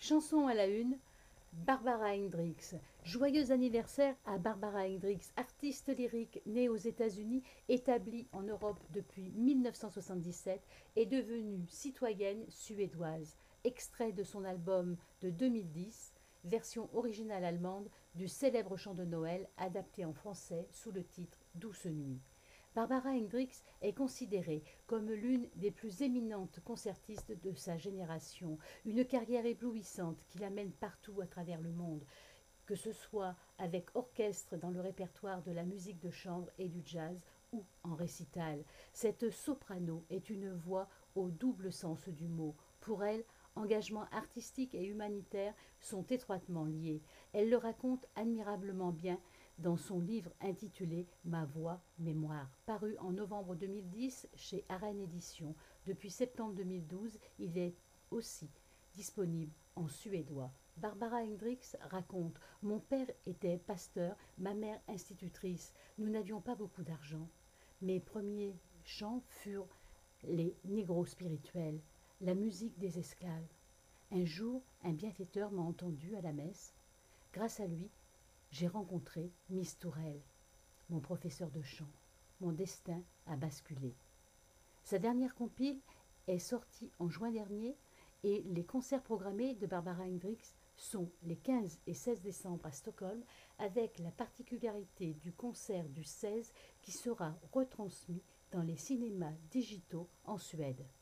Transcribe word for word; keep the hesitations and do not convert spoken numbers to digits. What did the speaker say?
Chanson à la une, Barbara Hendricks. Joyeux anniversaire à Barbara Hendricks, artiste lyrique née aux États-Unis, établie en Europe depuis mille neuf cent soixante-dix-sept et devenue citoyenne suédoise. Extrait de son album de deux mille dix, version originale allemande du célèbre chant de Noël adapté en français sous le titre Douce nuit. Barbara Hendricks est considérée comme l'une des plus éminentes concertistes de sa génération, une carrière éblouissante qui l'amène partout à travers le monde, que ce soit avec orchestre dans le répertoire de la musique de chambre et du jazz ou en récital. Cette soprano est une voix au double sens du mot. Pour elle, engagement artistique et humanitaire sont étroitement liés. Elle le raconte admirablement bien dans son livre intitulé Ma voix, mémoire, paru en novembre deux mille dix chez Arène Éditions. Depuis septembre deux mille douze, il est aussi disponible en suédois. Barbara Hendricks raconte: Mon père était pasteur, ma mère institutrice. Nous n'avions pas beaucoup d'argent. Mes premiers chants furent les négros spirituels, la musique des esclaves. Un jour, un bienfaiteur m'a entendu à la messe. Grâce à lui, j'ai rencontré Miss Tourelle, mon professeur de chant. Mon destin a basculé. Sa dernière compile est sortie en juin dernier et les concerts programmés de Barbara Hendricks sont les quinze et seize décembre à Stockholm, avec la particularité du concert du seize qui sera retransmis dans les cinémas digitaux en Suède.